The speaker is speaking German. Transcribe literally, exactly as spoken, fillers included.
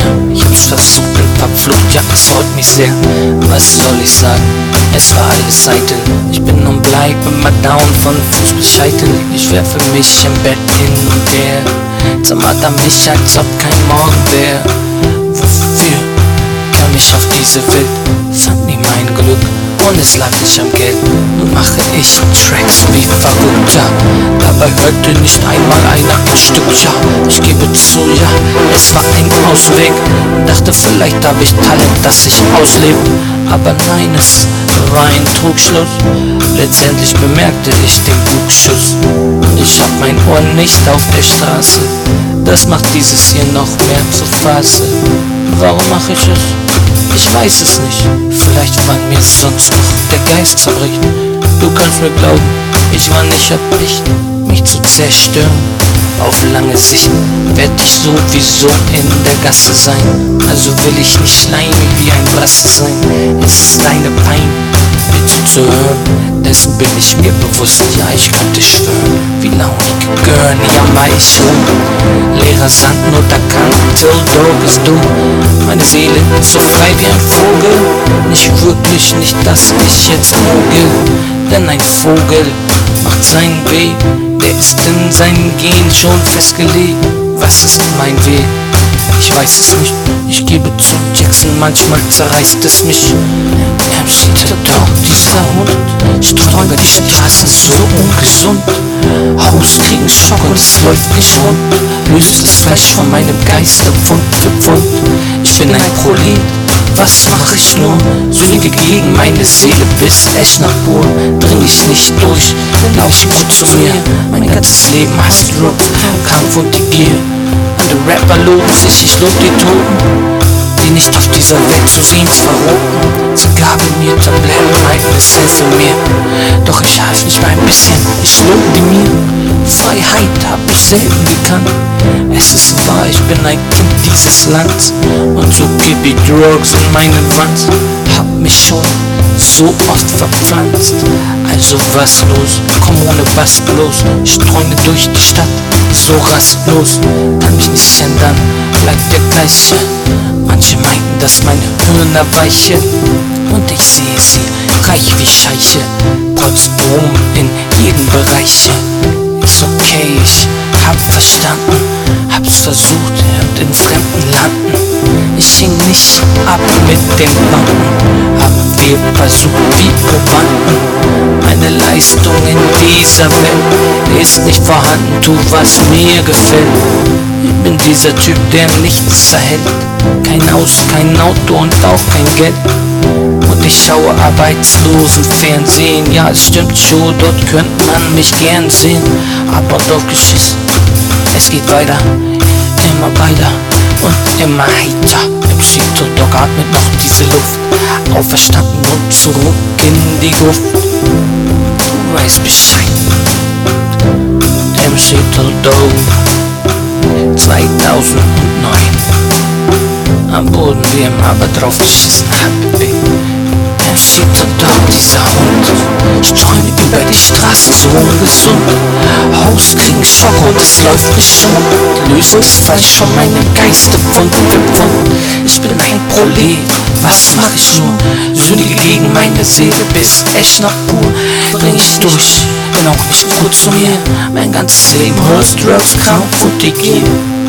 Ich hab's versucht und verflucht, ja, es freut mich sehr. Was soll ich sagen? Es war alles eitel. Ich bin und bleib immer down, von Fuß bis Scheitel. Ich werfe mich im Bett hin und her, zermarter mich, als ob kein Morgen wär. Wofür kam ich auf diese Welt? Fand nie mein Glück und es lag nicht am Geld. Nun mache ich Tracks wie verrückt, ja. Dabei hörte nicht einmal einer ein Stück, ja. Ich gebe zu, ja, es war ein Ausweg. Dachte, vielleicht habe ich Talent, das ich auslebe. Aber nein, es war ein Trugschluss. Letztendlich bemerkte ich den Bugschuss. Ich hab mein Ohr nicht auf der Straße. Das macht dieses hier noch mehr zur Phase. Warum mache ich es? Ich weiß es nicht. Vielleicht weil mir sonst noch der Geist zerbricht. Du kannst mir glauben, ich war nicht erpicht, mich zu zerstören. Auf lange Sicht werd ich sowieso in der Gasse sein. Also will ich nicht schleimig wie ein Brasse sein. Es ist eine Pein, mir zuzuhören. Dessen bin ich mir bewusst, ja, ich könnte schwören. Wie launig Gurney jammer ich rum. Leerer Sand, nur da kann Tildo bist du. Meine Seele so frei wie ein Vogel. Nicht wirklich, nicht, dass ich jetzt moge. Denn ein Vogel macht seinen Weg, der ist in seinem Gen schon festgelegt. Was ist mein Weg? Ich weiß es nicht, ich gebe zu, Jackson, manchmal zerreißt es mich. M C Dog, dieser Hund, streut über die Straßen so ungesund. Haus kriegen Schock und es läuft nicht rund. Löst das Fleisch von meinem Geiste Pfund für Pfund. Ich bin ein Prolet, was mach ich nur? Sündige gegen meine Seele bis Eschnapur. Dring ich nicht durch, lauf gut zu mir. Mein ganzes Leben heißt Rock, Kampf und die Gier. Andere Rapper loben sich, ich lob die Toten, die nicht auf dieser Welt zu sehen verroten. Sie gaben mir Tabletten, meinten es helfe mir. Doch ich half nicht mal ein bisschen, ich lob die mir. Freiheit hab ich selten gekannt. Es ist wahr, ich bin ein Kind dieses Landes. Und so geb ich Drugs in meinen Wanz. Hab mich schon so oft verpflanzt. Also was los, komm ohne Bass bloß. Streune durch die Stadt, so rastlos. Kann mich nicht ändern, bleibt der gleiche. Manche meinten, dass meine Hirn weiche. Und ich sehe sie, reich wie Scheiche. Potsdam in jedem Bereich. Ist okay, ich hab verstanden, hab's versucht und in fremden Landen. Ich hing nicht ab mit den Banden, haben wir versucht wie Probanden. Meine Leistung in dieser Welt ist nicht vorhanden, tu was mir gefällt. Ich bin dieser Typ, der nichts erhält. Kein Haus, kein Auto und auch kein Geld. Und ich schaue arbeitslosen Fernsehen. Ja, es stimmt schon, dort könnte man mich gern sehen. Aber doch geschießt, es geht weiter, immer weiter und immer heiter. Im Shit-Dog atmet noch diese Luft, auferstanden und zurück in die Gruft. Du weißt Bescheid. M C Dog zweitausendneun. Am Boden wie im aber drauf geschissen hab, Baby. M C Dog, dieser Hund, streune über die Straßen so ungesund. Haus kriegen Schock und es läuft nicht rund. Löst das Fleisch von meinem Geiste Pfund für Pfund. Ich bin ein Prolet, was mach ich nur? Sündige gegen meine Seele bis Eschnapur. Dring ich durch, bin auch nicht gut zu mir. Mein ganzes Leben Horse, Drugs, Kampf und die Gier.